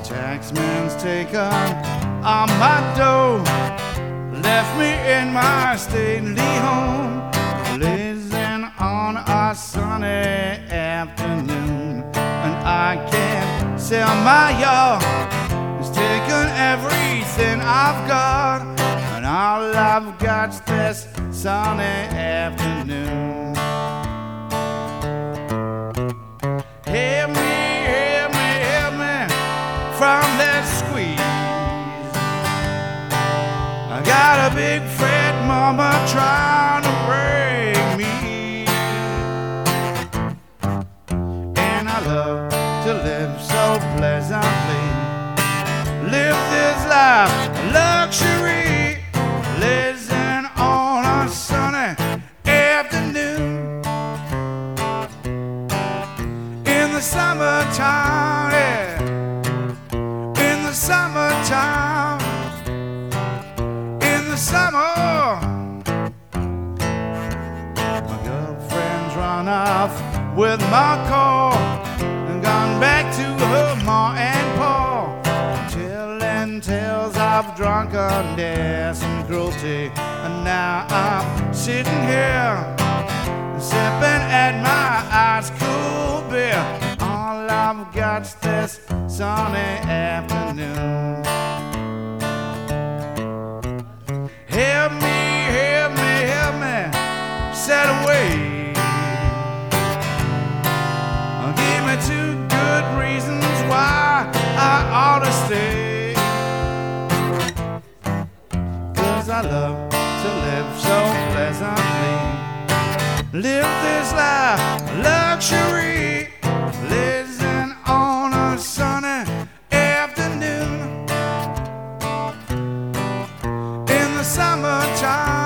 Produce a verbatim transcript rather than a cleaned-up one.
Taxman's taken on my dough, left me in my stately home, blazing on a sunny afternoon. And I can't sell my yard, it's taken everything I've got, and all I've got's this sunny afternoon. Help me, help me, help me from that squeeze. I got a big fat mama trying to break me, and I love to live so pleasantly, live this life luxury, blazing on a sunny afternoon. In the summertime, yeah, in the summertime, in the summer, my girlfriend's run off with my car and gone back to her ma and pa, telling tales of drunkenness and cruelty. And now I'm sitting here sipping at my ice cool beer. All I've got's this sunny afternoon. Help me, help me, help me set away. Give me two good reasons why I ought to stay. 'Cause I love to live so pleasantly, live this life luxury, blazing on a sunny afternoon. In the summertime,